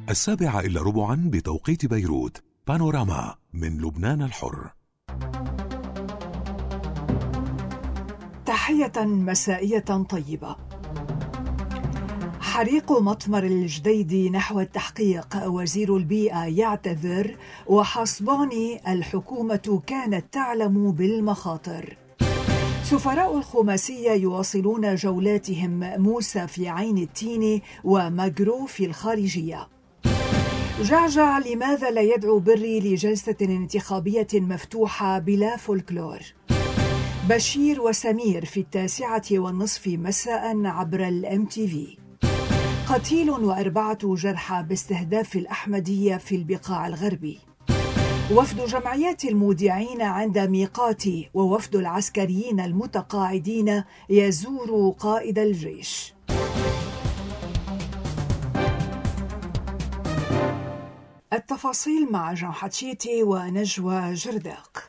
7:15 بتوقيت بيروت. بانوراما من لبنان الحر. تحية مسائية طيبة. حريق مطمر الجديدي نحو التحقيق. وزير البيئة يعتذر، وحسباني الحكومة كانت تعلم بالمخاطر. سفراء الخماسية يواصلون جولاتهم، موسى في عين التين وماجرو في الخارجية. جعجع لماذا لا يدعو بري لجلسة انتخابية مفتوحة بلا فولكلور. بشير وسمير في 9:30 مساء عبر الMTV. قتيل و4 جرحى باستهداف الأحمدية في البقاع الغربي. وفد جمعيات المودعين عند ميقاتي، ووفد العسكريين المتقاعدين يزور قائد الجيش. التفاصيل مع جان حتشيتي ونجوى جرداق.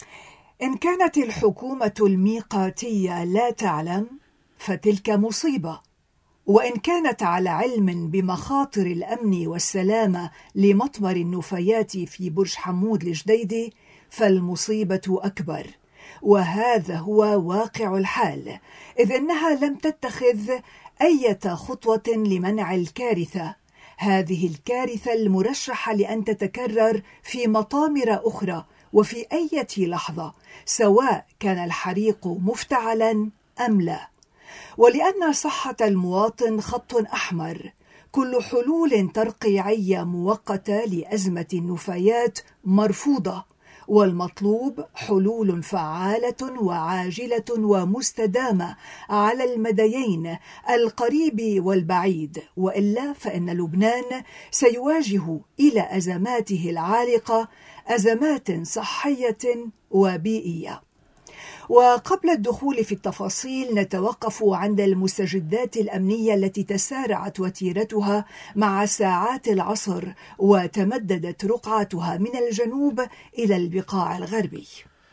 إن كانت الحكومة الميقاتية لا تعلم فتلك مصيبة، وإن كانت على علم بمخاطر الأمن والسلامة لمطمر النفايات في برج حمود الجديدي فالمصيبة أكبر. وهذا هو واقع الحال، إذ أنها لم تتخذ أي خطوة لمنع الكارثة، هذه الكارثة المرشحة لأن تتكرر في مطامر أخرى وفي أي لحظة، سواء كان الحريق مفتعلا أم لا. ولأن صحة المواطن خط أحمر، كل حلول ترقيعية مؤقتة لأزمة النفايات مرفوضة، والمطلوب حلول فعالة وعاجلة ومستدامة على المديين القريب والبعيد، وإلا فإن لبنان سيواجه إلى أزماته العالقة أزمات صحية وبيئية. وقبل الدخول في التفاصيل نتوقف عند المستجدات الأمنية التي تسارعت وتيرتها مع ساعات العصر وتمددت رقعتها من الجنوب إلى البقاع الغربي.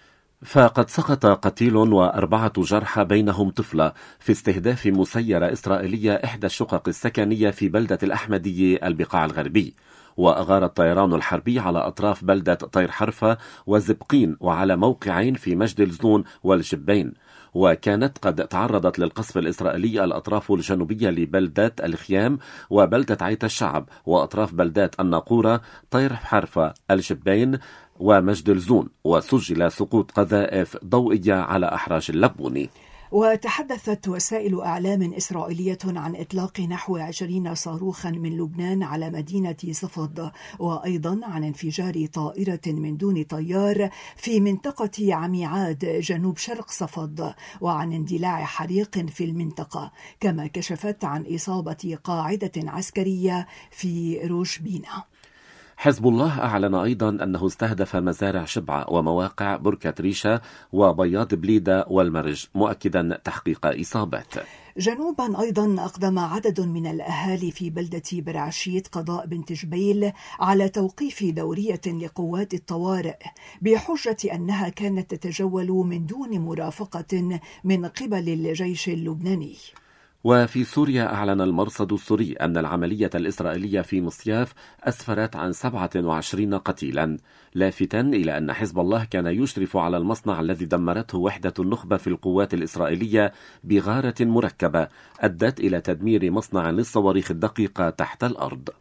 فقد سقط قتيل و4 جرحى بينهم طفلة في استهداف مسيرة إسرائيلية إحدى الشقق السكنية في بلدة الأحمدية البقاع الغربي. وأغار الطيران الحربي على أطراف بلدة طير حرفة وزبقين وعلى موقعين في مجد الزون والجبين. وكانت قد تعرضت للقصف الإسرائيلي الأطراف الجنوبية لبلدة الخيام وبلدة عيت الشعب، وأطراف بلدات الناقورة، طير حرفة، الجبين ومجد الزون، وسجل سقوط قذائف ضوئية على أحراج اللبوني. وتحدثت وسائل أعلام إسرائيلية عن إطلاق نحو 20 صاروخا من لبنان على مدينة صفد، وأيضا عن انفجار طائرة من دون طيار في منطقة عميعاد جنوب شرق صفد، وعن اندلاع حريق في المنطقة، كما كشفت عن إصابة قاعدة عسكرية في روشبينا. حزب الله أعلن أيضا أنه استهدف مزارع شبعة ومواقع بركة ريشة وبياض بليدة والمرج، مؤكدا تحقيق إصابات. جنوبا أيضا أقدم عدد من الأهالي في بلدة برعشيت قضاء بنت جبيل على توقيف دورية لقوات الطوارئ بحجة أنها كانت تتجول من دون مرافقة من قبل الجيش اللبناني. وفي سوريا أعلن المرصد السوري أن العملية الإسرائيلية في مصياف أسفرت عن 27 قتيلا، لافتا إلى أن حزب الله كان يشرف على المصنع الذي دمرته وحدة النخبة في القوات الإسرائيلية بغارة مركبة أدت إلى تدمير مصنع للصواريخ الدقيقة تحت الأرض.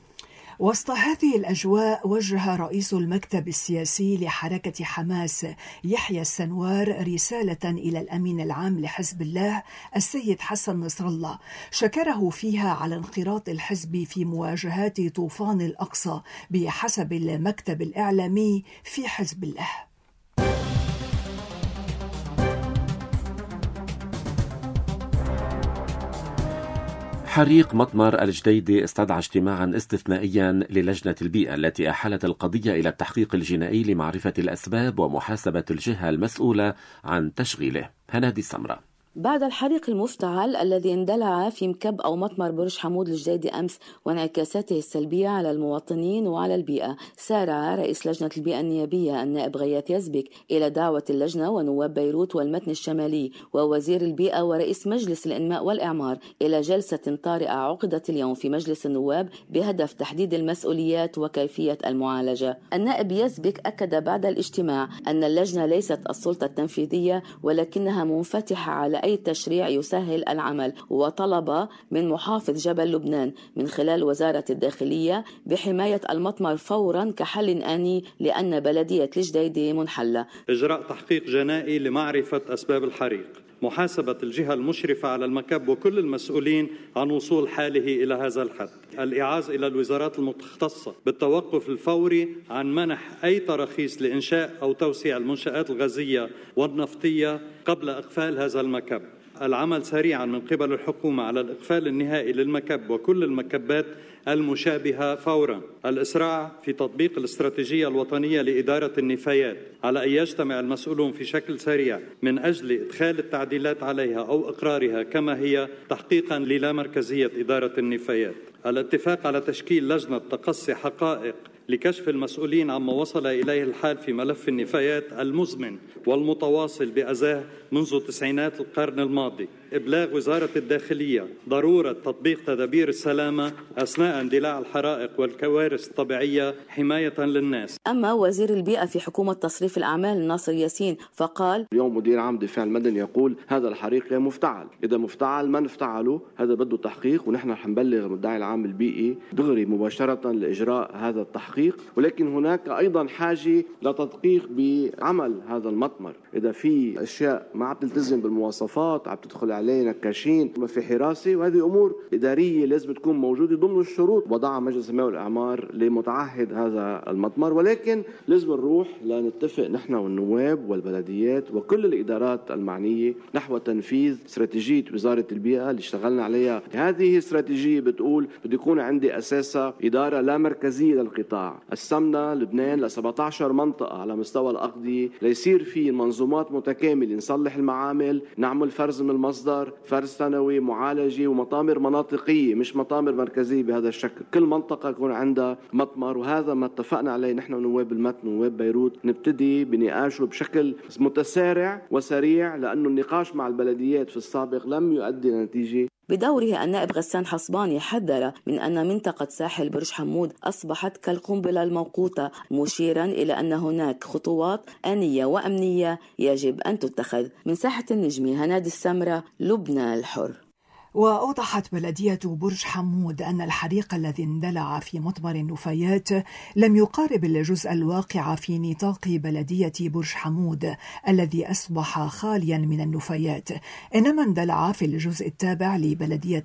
وسط هذه الأجواء وجه رئيس المكتب السياسي لحركة حماس يحيى السنوار رسالة إلى الأمين العام لحزب الله السيد حسن نصر الله، شكره فيها على انخراط الحزب في مواجهات طوفان الأقصى بحسب المكتب الإعلامي في حزب الله. حريق مطمر الجديدي استدعى اجتماعا استثنائيا للجنة البيئة التي أحالت القضية إلى التحقيق الجنائي لمعرفة الأسباب ومحاسبة الجهة المسؤولة عن تشغيله. هنادي السمرة. بعد الحريق المفتعل الذي اندلع في مكب أو مطمر برج حمود الجديدي أمس وانعكاساته السلبية على المواطنين وعلى البيئة، سارع رئيس لجنة البيئة النيابية النائب غياث يزبك إلى دعوة اللجنة ونواب بيروت والمتن الشمالي ووزير البيئة ورئيس مجلس الإنماء والإعمار إلى جلسة طارئة عقدت اليوم في مجلس النواب بهدف تحديد المسؤوليات وكيفية المعالجة. النائب يزبك أكد بعد الاجتماع أن اللجنة ليست السلطة التنفيذية ولكنها منفتحة على أي تشريع يسهل العمل، وطلب من محافظ جبل لبنان من خلال وزارة الداخلية بحماية المطمر فورا كحل آني لأن بلدية الجديدي منحلة. إجراء تحقيق جنائي لمعرفة أسباب الحريق، محاسبة الجهة المشرفة على المكب وكل المسؤولين عن وصول حاله إلى هذا الحد، الإعاز إلى الوزارات المختصة بالتوقف الفوري عن منح أي تراخيص لإنشاء أو توسيع المنشآت الغازية والنفطية قبل إقفال هذا المكب، العمل سريعا من قبل الحكومة على الإقفال النهائي للمكب وكل المكبات المشابهة فورا، الإسراع في تطبيق الاستراتيجية الوطنية لإدارة النفايات على أن يجتمع المسؤولون في شكل سريع من أجل إدخال التعديلات عليها أو إقرارها كما هي تحقيقا للامركزية إدارة النفايات، الاتفاق على تشكيل لجنة تقصي حقائق لكشف المسؤولين عما وصل إليه الحال في ملف النفايات المزمن والمتواصل بأذاه منذ تسعينات القرن الماضي، إبلاغ وزارة الداخلية ضرورة تطبيق تدابير السلامة أثناء اندلاع الحرائق والكوارث الطبيعية حماية للناس. أما وزير البيئة في حكومة تصريف الأعمال ناصر ياسين فقال: اليوم مدير عام الدفاع المدني يقول هذا الحريق مفتعل، إذا مفتعل ما نفتعله هذا بده تحقيق، ونحن رح نبلغ المدعي العام البيئي دغري مباشرة لإجراء هذا التحقيق، ولكن هناك أيضا حاجة لتدقيق بعمل هذا المطمر، إذا في أشياء ما عم تلتزم بالمواصفات عم تدخل عليه نكاشين ما في حراسة، وهذه أمور إدارية لازم تكون موجودة ضمن الشروط وضعها مجلس الإنماء والإعمار لمتعهد هذا المطمر، ولكن لازم نروح لنتفق نحن والنواب والبلديات وكل الإدارات المعنية نحو تنفيذ استراتيجية وزارة البيئة اللي اشتغلنا عليها. هذه استراتيجية بتقول بده يكون عندي أساسها إدارة لا مركزية للقطاع، قسمنا لبنان ل 17 منطقة على مستوى الأقضية ليصير في منظومات متكاملة، نصلح المعامل، نعمل فرز من المصدر، فرز ثانوي، معالجة، ومطامر مناطقية مش مطامر مركزية بهذا الشكل، كل منطقة يكون عندها مطمر، وهذا ما اتفقنا عليه نحن ونواب المتن ونواب بيروت، نبتدي بنقاشه بشكل متسارع وسريع لأنه النقاش مع البلديات في السابق لم يؤدي لنتيجة. بدوره النائب غسان حصباني حذر من أن منطقة ساحل برج حمود أصبحت كالقنبلة الموقوتة، مشيرا إلى أن هناك خطوات آنية وأمنية يجب أن تتخذ. من ساحة النجمي هنادي السمرة، لبنان الحر. وأوضحت بلدية برج حمود أن الحريق الذي اندلع في مطمر النفايات لم يقارب الجزء الواقع في نطاق بلدية برج حمود الذي أصبح خاليا من النفايات، إنما اندلع في الجزء التابع لبلدية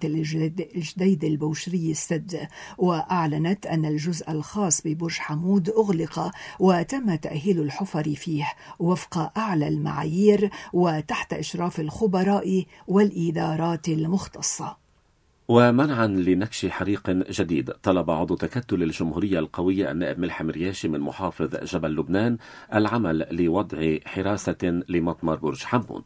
الجديد البوشري السد. وأعلنت أن الجزء الخاص ببرج حمود أغلق وتم تأهيل الحفر فيه وفق أعلى المعايير وتحت إشراف الخبراء والإدارات المختصة. ومنعا لنكش حريق جديد، طلب عضو تكتل الجمهورية القوية النائب ملحم رياشي من محافظ جبل لبنان العمل لوضع حراسة لمطمر برج حمود.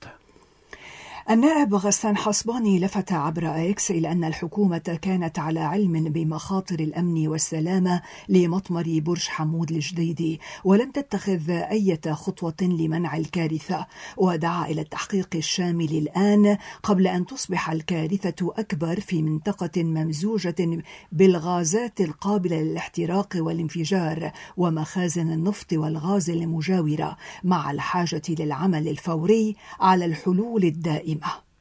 النائب غسان حصباني لفت عبر إكس إلى أن الحكومة كانت على علم بمخاطر الأمن والسلامة لمطمر برج حمود الجديدي ولم تتخذ أي خطوة لمنع الكارثة، ودعا إلى التحقيق الشامل الآن قبل أن تصبح الكارثة أكبر في منطقة ممزوجة بالغازات القابلة للاحتراق والانفجار ومخازن النفط والغاز المجاورة، مع الحاجة للعمل الفوري على الحلول الدائمة.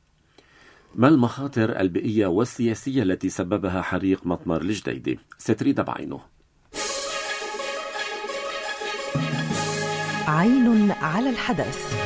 ما المخاطر البيئية والسياسية التي سببها حريق مطمر الجديدي؟ ستريد بعينه. عين على الحدث.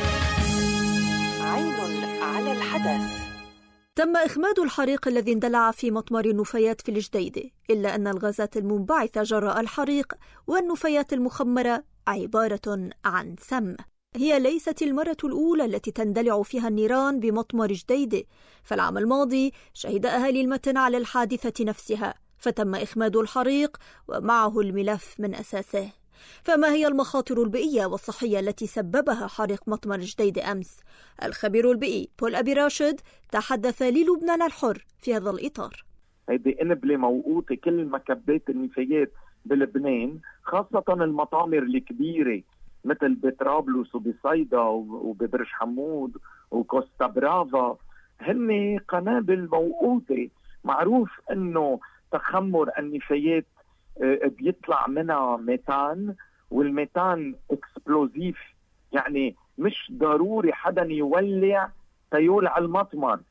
عين على الحدث. تم إخماد الحريق الذي اندلع في مطمر النفايات في الجديدي، إلا أن الغازات المنبعثة جراء الحريق والنفايات المخمرة عبارة عن سم. هي ليست المرة الأولى التي تندلع فيها النيران بمطمر جديدة، فالعام الماضي شهد أهالي المتن على الحادثة نفسها، فتم إخماد الحريق ومعه الملف من أساسه. فما هي المخاطر البيئية والصحية التي سببها حريق مطمر الجديد أمس؟ الخبير البيئي بول أبي راشد تحدث للبنان الحر في هذا الإطار. هيدي قنبلة موقوتة كل مكبات النفايات بلبنان، خاصة المطامر الكبيرة مثل بطرابلس وبصيدا وببرج حمود وكوستا برافا، هن قنابل موقوتة. معروف انه تخمر النفايات بيطلع منها ميثان، والميثان اكسبلوزيف، يعني مش ضروري حدا يولع تيولع المطمر.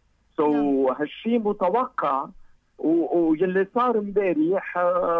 هالشي متوقع، ويلي صار امبارح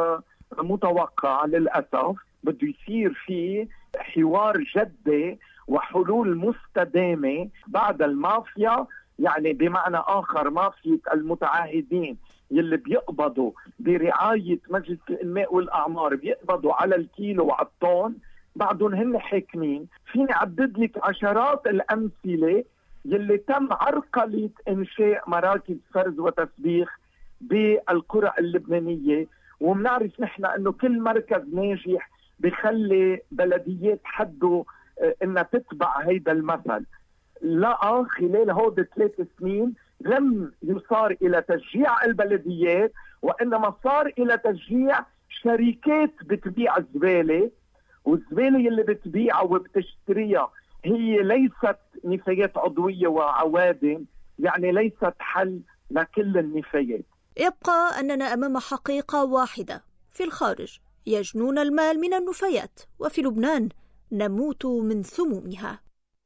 متوقع للأسف. بده يصير فيه حوار جدي وحلول مستدامة بعد المافيا، يعني بمعنى آخر مافيا المتعاهدين يلي بيقبضوا برعاية مجلس الإنماء والأعمار، بيقبضوا على الكيلو وعلى الطن، بعدهم هن حاكمين. فيني عدد لك عشرات الأمثلة يلي تم عرقلة إنشاء مراكز فرز وتسبيخ بالقرى اللبنانية، ومنعرف نحن أنه كل مركز ناجح بخلي بلديات حده إنها تتبع هيدا المثل. لا، خلال هود 3 سنين لم يصار إلى تشجيع البلديات، وإنما صار إلى تشجيع شركات بتبيع الزبالة، والزبالة اللي بتبيعها وبتشتريها هي ليست نفايات عضوية وعوادم، يعني ليست حل لكل النفايات. يبقى أننا أمام حقيقة واحدة: في الخارج يجنون المال من النفايات، وفي لبنان نموت من سمومها.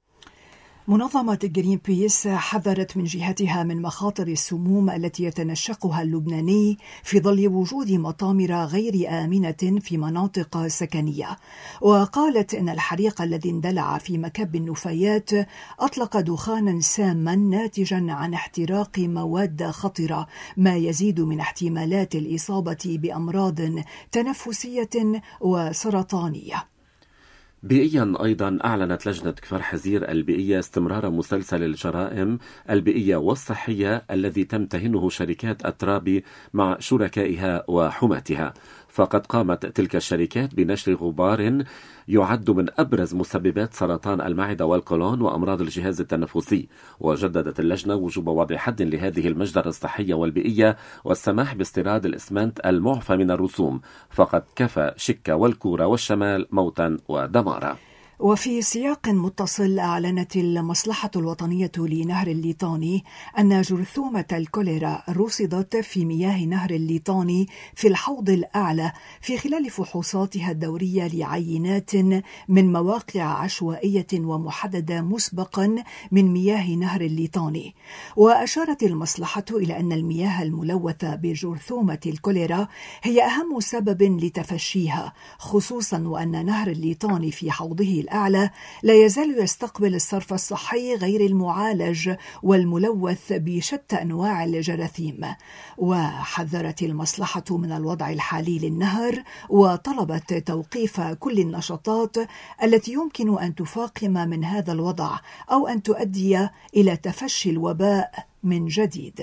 منظمة جرين بيس حذرت من جهتها من مخاطر السموم التي يتنشقها اللبناني في ظل وجود مطامر غير آمنة في مناطق سكنية، وقالت إن الحريق الذي اندلع في مكب النفايات أطلق دخانا ساما ناتجا عن احتراق مواد خطرة، ما يزيد من احتمالات الإصابة بأمراض تنفسية وسرطانية. بيئيا أيضا أعلنت لجنة كفر حزير البيئية استمرار مسلسل الجرائم البيئية والصحية الذي تمتهنه شركات الترابي مع شركائها وحماتها، فقد قامت تلك الشركات بنشر غبار يعد من أبرز مسببات سرطان المعدة والقولون وأمراض الجهاز التنفسي. وجددت اللجنة وجوب وضع حد لهذه المجزرة الصحية والبيئية والسماح باستيراد الإسمنت المعفى من الرسوم، فقد كفى شكا والكورة والشمال موتا ودمارا. وفي سياق متصل، أعلنت المصلحة الوطنية لنهر الليطاني أن جرثومة الكوليرا رصدت في مياه نهر الليطاني في الحوض الأعلى في خلال فحوصاتها الدورية لعينات من مواقع عشوائية ومحددة مسبقا من مياه نهر الليطاني. وأشارت المصلحة إلى أن المياه الملوثة بجرثومة الكوليرا هي أهم سبب لتفشيها، خصوصا وأن نهر الليطاني في حوضه الأعلى لا يزال يستقبل الصرف الصحي غير المعالج والملوث بشتى أنواع الجراثيم. وحذرت المصلحة من الوضع الحالي للنهر، وطلبت توقيف كل النشاطات التي يمكن أن تفاقم من هذا الوضع أو أن تؤدي إلى تفشي الوباء من جديد.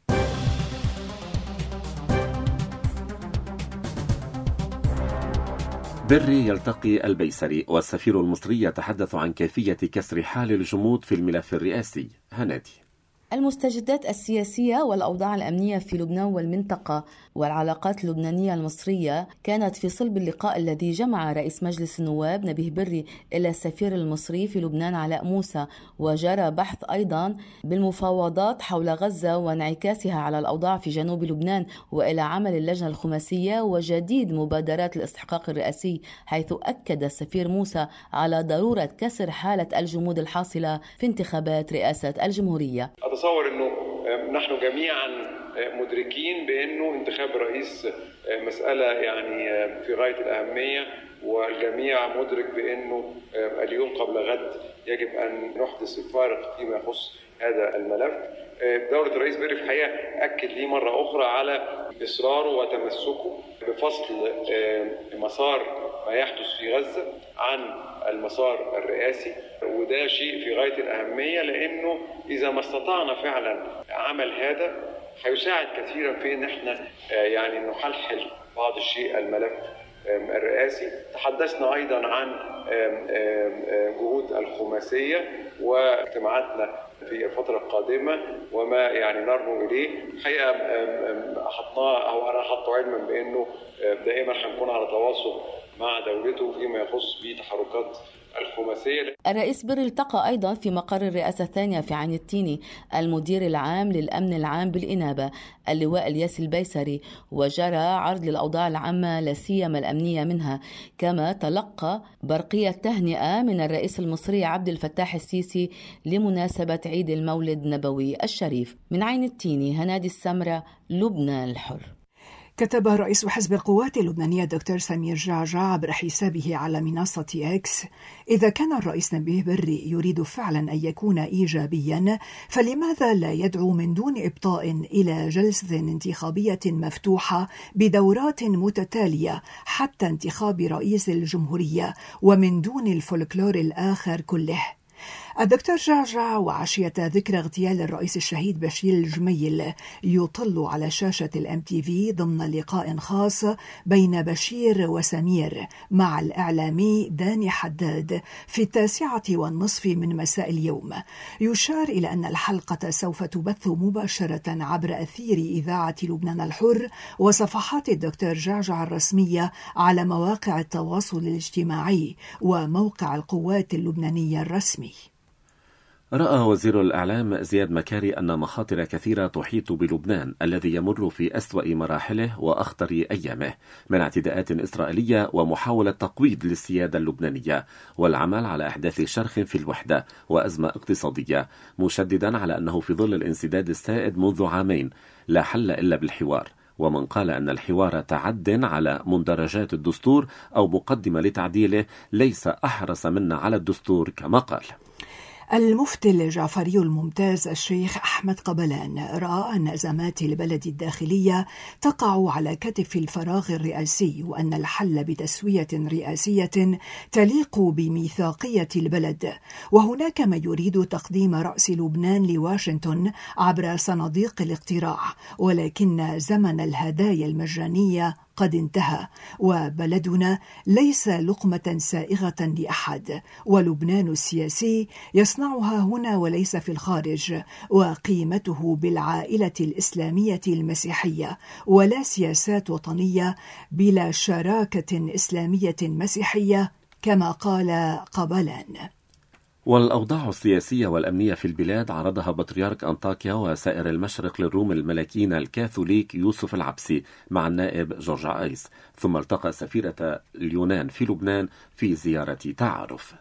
بري يلتقي البيسري، والسفير المصري يتحدث عن كيفية كسر حال الجمود في الملف الرئاسي. هنادي. المستجدات السياسية والأوضاع الأمنية في لبنان والمنطقة والعلاقات اللبنانية المصرية كانت في صلب اللقاء الذي جمع رئيس مجلس النواب نبيه بري إلى السفير المصري في لبنان علاء موسى، وجرى بحث أيضا بالمفاوضات حول غزة وانعكاسها على الأوضاع في جنوب لبنان، وإلى عمل اللجنة الخماسية وجديد مبادرات الاستحقاق الرئاسي، حيث أكد السفير موسى على ضرورة كسر حالة الجمود الحاصلة في انتخابات رئاسة الجمهورية. أتصور أنه نحن جميعا مدركين بأنه انتخاب الرئيس مسألة يعني في غاية الأهمية، والجميع مدرك بأنه اليوم قبل غد يجب أن نحدث الفارق فيما يخص هذا الملف. دولة الرئيس بري في الحقيقة أكد لي مرة أخرى على إصراره وتمسكه بفصل مسار ما يحدث في غزة عن المسار الرئاسي، وده شيء في غاية الأهمية، لأنه إذا ما استطعنا فعلا عمل هذا هيساعد كثيرا في أن احنا يعني نحلحل بعض الشيء الملف الرئاسي. تحدثنا أيضا عن جهود الخماسية واجتماعاتنا في الفترة القادمة وما يعني نرجو إليه. الحقيقة حطناه أو أنا حطه علما بأنه دائما هنكون على تواصل مع دولته فيما يخص بتحركات الخماسية. الرئيس بري التقى أيضا في مقر الرئاسة الثانية في عين التيني المدير العام للأمن العام بالإنابة اللواء الياس البيسري، وجرى عرض للأوضاع العامة لا سيما الأمنية منها، كما تلقى برقية تهنئة من الرئيس المصري عبد الفتاح السيسي لمناسبة عيد المولد النبوي الشريف. من عين التيني، هنادي السمرة، لبنان الحر. كتب رئيس حزب القوات اللبنانية دكتور سمير جعجع عبر حسابه على منصة إكس: إذا كان الرئيس نبيه بري يريد فعلا أن يكون إيجابيا، فلماذا لا يدعو من دون إبطاء إلى جلسة انتخابية مفتوحة بدورات متتالية حتى انتخاب رئيس الجمهورية ومن دون الفولكلور الآخر كله؟ الدكتور جعجع وعشية ذكرى اغتيال الرئيس الشهيد بشير الجميل يطل على شاشة الMTV ضمن لقاء خاص بين بشير وسمير مع الإعلامي داني حداد في 9:30 من مساء اليوم. يشار إلى أن الحلقة سوف تبث مباشرة عبر أثير إذاعة لبنان الحر وصفحات الدكتور جعجع الرسمية على مواقع التواصل الاجتماعي وموقع القوات اللبنانية الرسمي. رأى وزير الإعلام زياد مكاري أن مخاطر كثيرة تحيط بلبنان الذي يمر في أسوأ مراحله وأخطر أيامه من اعتداءات إسرائيلية ومحاولة تقويض للسيادة اللبنانية والعمل على إحداث شرخ في الوحدة وأزمة اقتصادية، مشددا على أنه في ظل الانسداد السائد منذ عامين لا حل إلا بالحوار. ومن قال أن الحوار تعد على مندرجات الدستور أو مقدمة لتعديله ليس أحرص منا على الدستور كما قال. المفتي الجعفري الممتاز الشيخ أحمد قبلان رأى أن أزمات البلد الداخلية تقع على كتف الفراغ الرئاسي، وأن الحل بتسوية رئاسية تليق بميثاقية البلد، وهناك من يريد تقديم رأس لبنان لواشنطن عبر صناديق الاقتراع، ولكن زمن الهدايا المجانية قد انتهى، وبلدنا ليس لقمة سائغة لأحد، ولبنان السياسي يصنعها هنا وليس في الخارج، وقيمته بالعائلة الإسلامية المسيحية، ولا سياسات وطنية بلا شراكة إسلامية مسيحية كما قال قبلان. والأوضاع السياسية والأمنية في البلاد عرضها بطريرك أنطاكيا وسائر المشرق للروم الملكيين الكاثوليك يوسف العبسي مع النائب جورج آيس، ثم التقى سفيرة اليونان في لبنان في زيارة تعارف.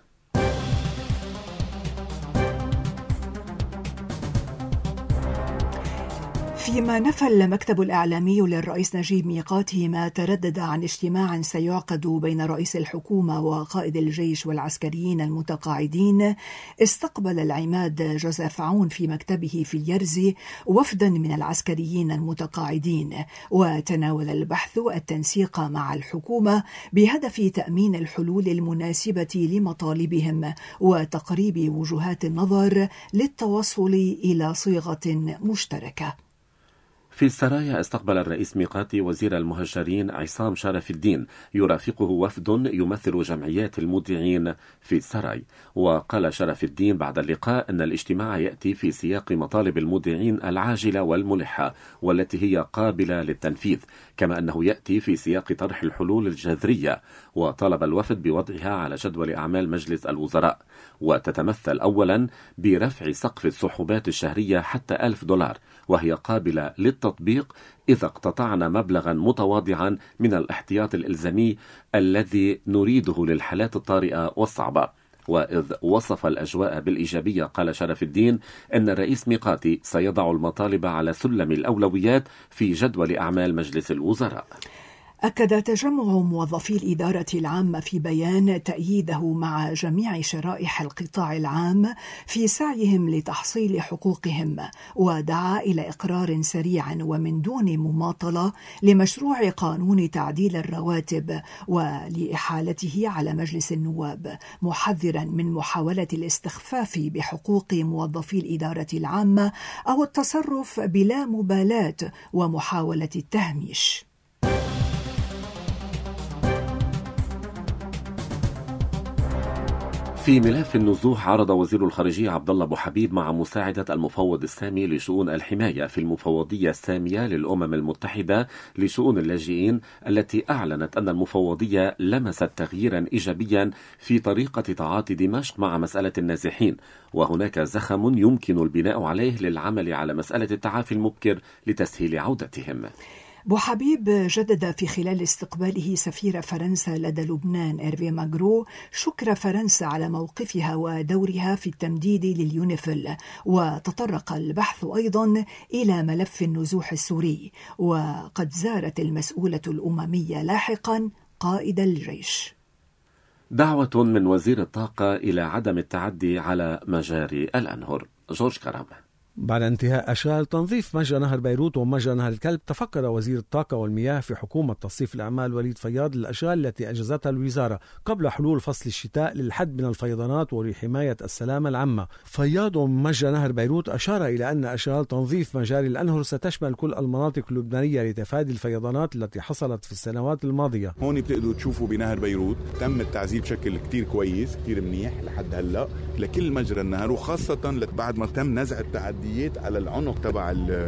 فيما نفى المكتب الإعلامي للرئيس نجيب ميقاتي ما تردد عن اجتماع سيعقد بين رئيس الحكومة وقائد الجيش والعسكريين المتقاعدين، استقبل العماد جوزيف عون في مكتبه في اليرزي وفدا من العسكريين المتقاعدين، وتناول البحث التنسيق مع الحكومة بهدف تأمين الحلول المناسبة لمطالبهم وتقريب وجهات النظر للتوصل إلى صيغة مشتركة. في السرايا استقبل الرئيس ميقاتي وزير المهجرين عصام شرف الدين يرافقه وفد يمثل جمعيات المودعين في السراي. وقال شرف الدين بعد اللقاء أن الاجتماع يأتي في سياق مطالب المودعين العاجلة والملحة والتي هي قابلة للتنفيذ، كما أنه يأتي في سياق طرح الحلول الجذرية، وطلب الوفد بوضعها على جدول أعمال مجلس الوزراء، وتتمثل أولا برفع سقف السحوبات الشهرية حتى $1000 وهي قابلة للتطبيق إذا اقتطعنا مبلغا متواضعا من الاحتياط الإلزامي الذي نريده للحالات الطارئة والصعبة. وإذ وصف الأجواء بالإيجابية قال شرف الدين أن الرئيس ميقاتي سيضع المطالب على سلم الأولويات في جدول أعمال مجلس الوزراء. أكد تجمع موظفي الإدارة العامة في بيان تأييده مع جميع شرائح القطاع العام في سعيهم لتحصيل حقوقهم، ودعا إلى إقرار سريع ومن دون مماطلة لمشروع قانون تعديل الرواتب ولإحالته على مجلس النواب، محذرا من محاولة الاستخفاف بحقوق موظفي الإدارة العامة أو التصرف بلا مبالاة ومحاولة التهميش. في ملف النزوح عرض وزير الخارجية عبد الله أبو حبيب مع مساعدة المفوض السامي لشؤون الحماية في المفوضية السامية للأمم المتحدة لشؤون اللاجئين التي أعلنت أن المفوضية لمست تغييرا إيجابيا في طريقة تعاطي دمشق مع مسألة النازحين، وهناك زخم يمكن البناء عليه للعمل على مسألة التعافي المبكر لتسهيل عودتهم. أبو حبيب جدد في خلال استقباله سفير فرنسا لدى لبنان إيرفي ماغرو شكر فرنسا على موقفها ودورها في التمديد لليونيفيل، وتطرق البحث أيضا إلى ملف النزوح السوري، وقد زارت المسؤولة الأممية لاحقا قائد الجيش. دعوة من وزير الطاقة إلى عدم التعدي على مجاري الأنهر. جورج كرام. بعد انتهاء أشغال تنظيف مجرى نهر بيروت ومجرى نهر الكلب، تفكر وزير الطاقة والمياه في حكومة تصريف الأعمال وليد فياض للأشغال التي أجازتها الوزارة قبل حلول فصل الشتاء للحد من الفيضانات ولحماية السلامة العامة. فياض ومجرى نهر بيروت أشار إلى أن أشغال تنظيف مجاري الأنهر ستشمل كل المناطق اللبنانية لتفادي الفيضانات التي حصلت في السنوات الماضية. هون بتقدروا تشوفوا بنهر بيروت تم التعزيز بشكل كتير كويس، كتير منيح لحد هلأ لكل مجرى النهر، وخاصة بعد ما تم نزع التعديات على العنق تبع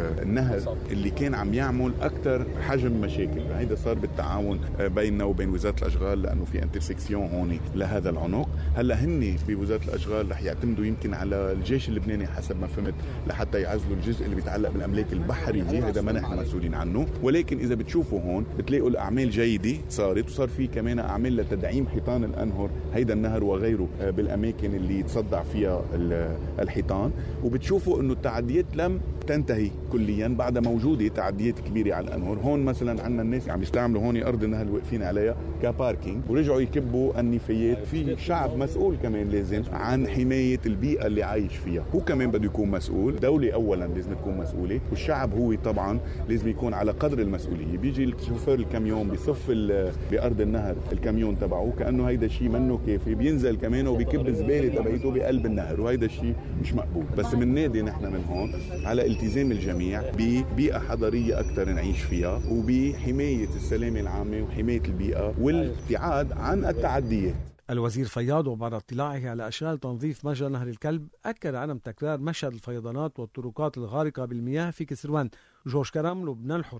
النهر اللي كان عم يعمل أكتر حجم مشاكل. هيدا صار بالتعاون بيننا وبين وزارة الأشغال لأنه في انترسكسيون هون لهذا العنق. هلا هن بوزارة الأشغال رح يعتمدوا يمكن على الجيش اللبناني حسب ما فهمت لحتى يعزلوا الجزء اللي بيتعلق بالأملاك البحرية، هذا ما نحن مسؤولين عنه. ولكن إذا بتشوفوا هون بتلاقوا الأعمال جيدة صارت، وصار في كمان أعمال لتدعيم حيطان الأنهر، هيدا النهر وغيره بالأماكن اللي تصدع فيها الحيطان. وبتشوفوا إنه التعديات لم تنتهي كليا، بعد موجودة تعديات كبيرة على الأنهر. هون مثلا عندنا الناس عم يستعملوا هون أرض النهر اللي واقفين عليها كباركينج، ورجعوا يكبوا النفايات. في شعب مسؤول كمان لازم عن حماية البيئة اللي عايش فيها، هو كمان بده يكون مسؤول. دولة أولا لازم تكون مسؤولة، والشعب هو طبعا لازم يكون على قدر المسؤولية. بيجي الشوفير الكاميون بيصف بأرض النهر الكاميون تبعه كأنه هيدا الشيء منه كافي، بينزل كمان وبيكب الزبالة تبعيته بقلب النهر، وهيدا الشيء مش مقبول. بس من نادي نحن من هون على التزام الجميع ببيئة حضرية أكثر نعيش فيها، وبحماية السلامة العامة وحماية البيئة والابتعاد عن التعديات. الوزير فياض وبعد اطلاعه على أشغال تنظيف مجرى نهر الكلب أكد عدم تكرار مشهد الفيضانات والطرقات الغارقة بالمياه في كسروان. جورج كرام، لبنان الحر.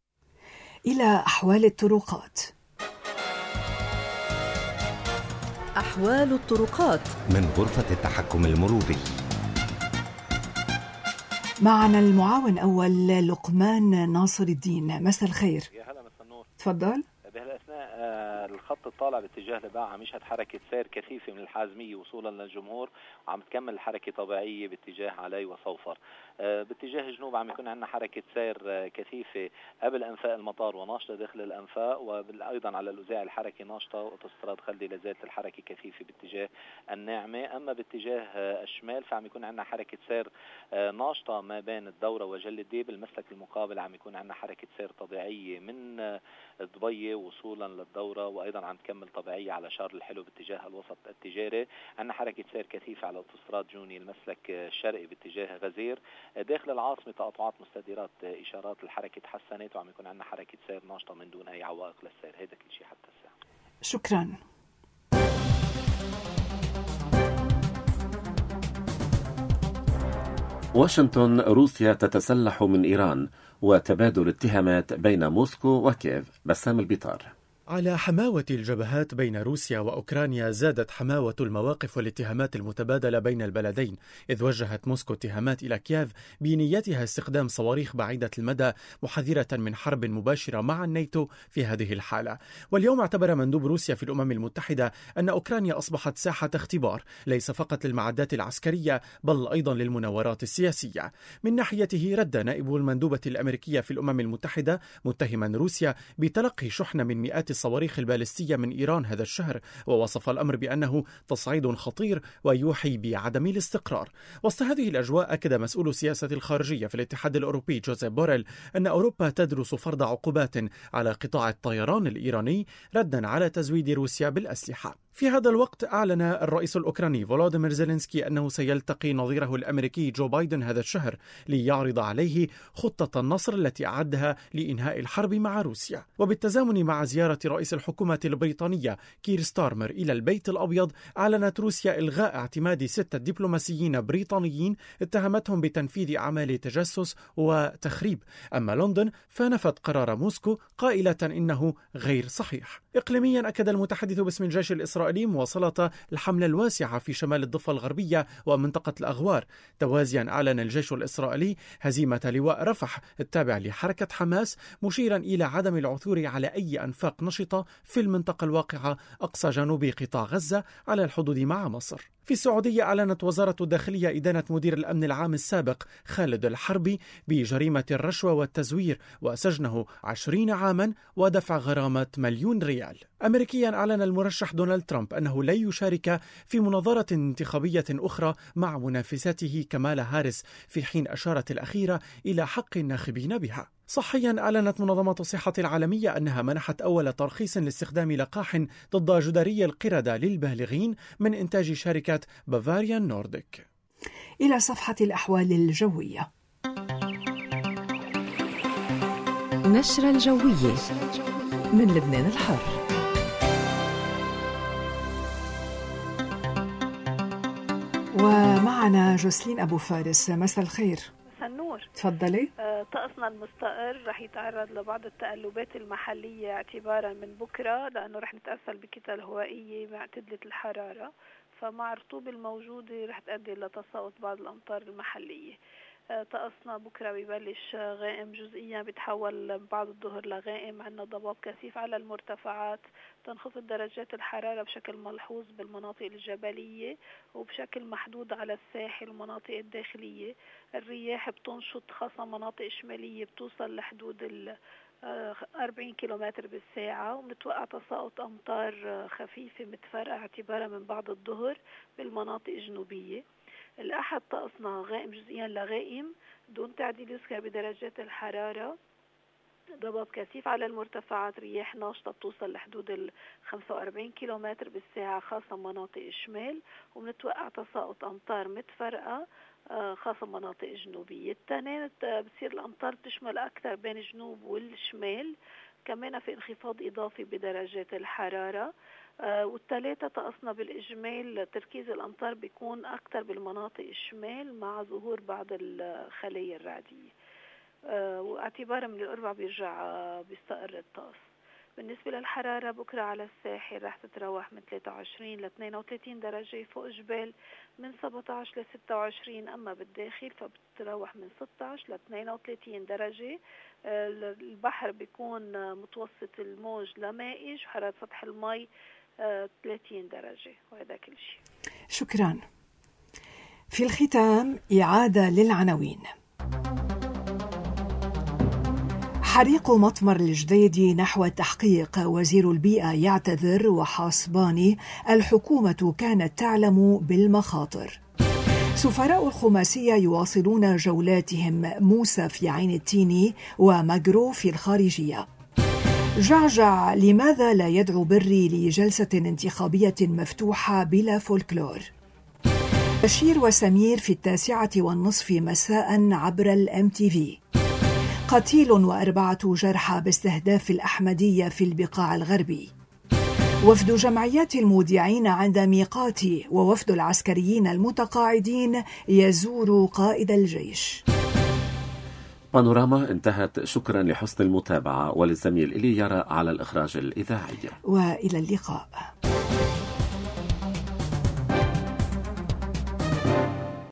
إلى أحوال الطرقات. أحوال الطرقات من غرفة التحكم المروري. معنا المعاون أول لقمان ناصر الدين. مساء الخير. يا هلا، مساء النور. تفضل. بهالأثناء الخط الطالع باتجاه لباعة عم يشهد حركة سير كثيفة من الحازمية وصولا للجمهور، وعم تكمل الحركة طبيعية باتجاه علي وصوفر. باتجاه جنوب عم يكون عندنا حركة سير كثيفة قبل أنفاق المطار وناشطة داخل الأنفاق، وأيضا على الأوزاع الحركة ناشطة، وأوتوستراد خلدي لازالت الحركة كثيفة باتجاه الناعمة. أما باتجاه الشمال فعم يكون عندنا حركة سير ناشطة ما بين الدورة وجل الديب. المسلك المقابل عم يكون عندنا حركة سير طبيعية من دبي وصولا للدورة، وأيضا عم تكمل طبيعية على شارل الحلو باتجاه الوسط التجاري. عندنا حركة سير كثيفة على أوتوستراد جوني المسلك الشرقي باتجاه غزير. داخل العاصمة تقاطعات مستديرات إشارات الحركة تحسنت، وعم يكون عندنا حركة سير ناشطة من دون أي عوائق للسير. هذا كل شيء حتى الساعة. شكرا. واشنطن، روسيا تتسلح من إيران وتبادل اتهامات بين موسكو وكييف. بسام البيطار. على حماوة الجبهات بين روسيا وأوكرانيا زادت حماوة المواقف والاتهامات المتبادلة بين البلدين، إذ وجهت موسكو اتهامات إلى كييف بنيتها استخدام صواريخ بعيدة المدى محذرة من حرب مباشرة مع الناتو في هذه الحالة. واليوم اعتبر مندوب روسيا في الأمم المتحدة أن أوكرانيا أصبحت ساحة اختبار ليس فقط للمعدات العسكرية بل أيضا للمناورات السياسية. من ناحيته رد نائب المندوبة الأمريكية في الأمم المتحدة متهما روسيا بتلقي شحن من مئات الصواريخ البالستية من إيران هذا الشهر، ووصف الأمر بأنه تصعيد خطير ويوحي بعدم الاستقرار. وسط هذه الأجواء أكد مسؤول السياسة الخارجية في الاتحاد الأوروبي جوزيف بوريل أن أوروبا تدرس فرض عقوبات على قطاع الطيران الإيراني ردا على تزويد روسيا بالأسلحة. في هذا الوقت أعلن الرئيس الأوكراني فولوديمير زيلينسكي أنه سيلتقي نظيره الأمريكي جو بايدن هذا الشهر ليعرض عليه خطة النصر التي أعدها لإنهاء الحرب مع روسيا. وبالتزامن مع زيارة رئيس الحكومة البريطانية كير ستارمر إلى البيت الأبيض، أعلنت روسيا إلغاء اعتماد 6 دبلوماسيين بريطانيين اتهمتهم بتنفيذ أعمال تجسس وتخريب. أما لندن فنفت قرار موسكو قائلة إنه غير صحيح. إقليميا أكد المتحدث باسم الجيش الإسرائيلي مواصلة الحملة الواسعة في شمال الضفة الغربية ومنطقة الأغوار. توازيا أعلن الجيش الإسرائيلي هزيمة لواء رفح التابع لحركة حماس، مشيرا إلى عدم العثور على أي أنفاق نشطة في المنطقة الواقعة أقصى جنوب قطاع غزة على الحدود مع مصر. في السعودية أعلنت وزارة الداخلية إدانة مدير الأمن العام السابق خالد الحربي بجريمة الرشوة والتزوير وسجنه 20 عاما ودفع غرامة $1,000,000. أمريكيا أعلن المرشح دونالد ترامب أنه لا يشارك في مناظرة انتخابية أخرى مع منافسته كمالا هاريس، في حين أشارت الأخيرة إلى حق الناخبين بها. صحيا أعلنت منظمة الصحة العالمية أنها منحت أول ترخيص لاستخدام لقاح ضد جدري القردة للبالغين من إنتاج شركة بافاريان نورديك. إلى صفحة الأحوال الجوية. نشرة الجوية من لبنان الحر. ومعنا جوسلين أبو فارس. مساء الخير. النور. تفضلي. طقسنا المستقر رح يتعرض لبعض التقلبات المحلية اعتبارا من بكرة، لأنه رح نتأثر بكتل هوائية معتدلة الحرارة، فمع الرطوبة الموجودة رح تؤدي لتساقط بعض الأمطار المحلية. طقسنا بكرة ببلش غائم جزئيا، بتحول بعد الظهر لغائم. عندنا ضباب كثيف على المرتفعات، تنخفض درجات الحرارة بشكل ملحوظ بالمناطق الجبلية وبشكل محدود على الساحل والمناطق الداخلية. الرياح بتنشط خاصة مناطق شمالية بتوصل لحدود 40 كيلومتر بالساعة، ومتوقع تساقط أمطار خفيفة متفرقة اعتبارا من بعد الظهر بالمناطق الجنوبية. الأحد طقسنا غائم جزئيا لغائم دون تعديل يذكر بدرجات الحرارة، ضباب كثيف على المرتفعات، رياح ناشطة بتوصل لحدود 45 كيلومتر بالساعة خاصة مناطق الشمال، ومنتوقع تساقط أمطار متفرقة خاصة مناطق الجنوبية. التنين بتصير الأمطار تشمل أكثر بين الجنوب والشمال، كمان في انخفاض إضافي بدرجات الحرارة. والثلاثة طقسنا بالإجمال تركيز الأمطار بيكون أكثر بالمناطق الشمال مع ظهور بعض الخلايا الرعدية. واعتبارا من الأربعاء بيرجع بيستقر الطقس. بالنسبة للحرارة بكرة على الساحل رح تتراوح من 23 ل 32 درجة، فوق جبال من 17 ل 26، أما بالداخل فبتتراوح من 16 ل 32 درجة. البحر بيكون متوسط الموج لمائج، وحرارة سطح المي 30 درجة، وهذا كل شيء. شكرا. في الختام إعادة للعناوين. حريق مطمر الجديدي نحو التحقيق، وزير البيئة يعتذر وحاسباني الحكومة كانت تعلم بالمخاطر. سفراء الخماسية يواصلون جولاتهم، موسى في عين التيني وماجرو في الخارجية. جعجع لماذا لا يدعو بري لجلسة انتخابية مفتوحة بلا فولكلور. بشير وسمير في 9:30 مساء عبر الMTV. قتيل و4 جرحى باستهداف الأحمدية في البقاع الغربي. وفد جمعيات المودعين عند ميقاتي، ووفد العسكريين المتقاعدين يزور قائد الجيش. بانوراما انتهت. شكرا لحسن المتابعة، وللزميل إلي يرى على الإخراج الإذاعي. وإلى اللقاء.